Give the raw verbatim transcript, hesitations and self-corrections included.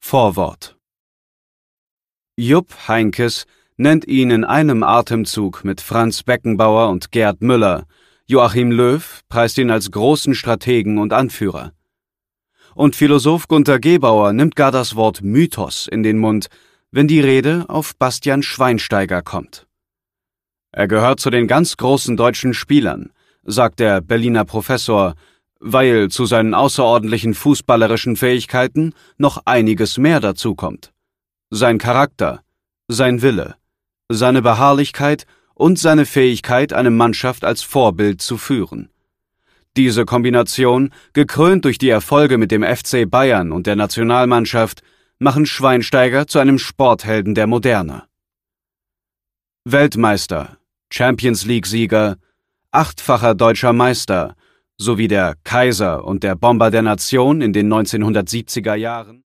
Vorwort. Jupp Heynckes nennt ihn in einem Atemzug mit Franz Beckenbauer und Gerd Müller, Joachim Löw preist ihn als großen Strategen und Anführer. Und Philosoph Gunter Gebauer nimmt gar das Wort Mythos in den Mund, wenn die Rede auf Bastian Schweinsteiger kommt. Er gehört zu den ganz großen deutschen Spielern, sagt der Berliner Professor, weil zu seinen außerordentlichen fußballerischen Fähigkeiten noch einiges mehr dazukommt. Sein Charakter, sein Wille, seine Beharrlichkeit und seine Fähigkeit, eine Mannschaft als Vorbild zu führen. Diese Kombination, gekrönt durch die Erfolge mit dem F C Bayern und der Nationalmannschaft, machen Schweinsteiger zu einem Sporthelden der Moderne. Weltmeister, Champions-League-Sieger, achtfacher deutscher Meister sowie der Kaiser und der Bomber der Nation in den neunzehnhundertsiebziger Jahren